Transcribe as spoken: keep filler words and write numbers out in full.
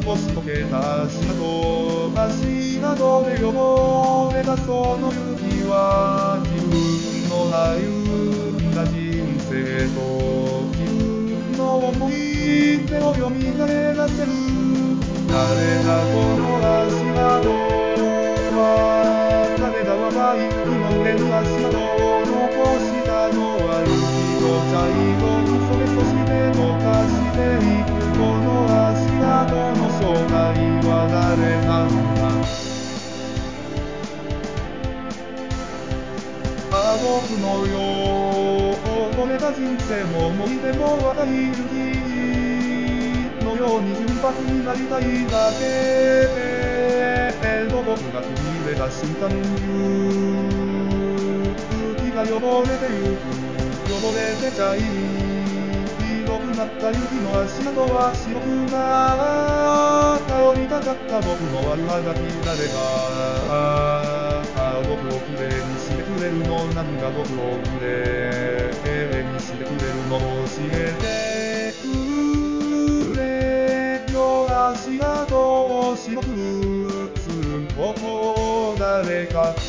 し溶けた足跡、足跡で汚れたその雪は自分の歩んだ人生と自分の思い出を蘇らせる。誰だこの足跡は、誰だ若い日の上に足跡を残したのは、雪と茶色に染め、そして溶かしていくこの足跡の正体は誰なんだ。あ、僕のよ汚れた人生も思い出も若い雪のように純白になりたいだけけど、僕が踏み入れた瞬間、雪が汚れてゆく、汚れて茶色くなった雪の足跡は白くなった降りたかった僕の悪あがき誰が僕をきれいにしてくれるの、なんだ僕をきれいにしてくれるの、教えてくれよ。足跡を白くする方法誰か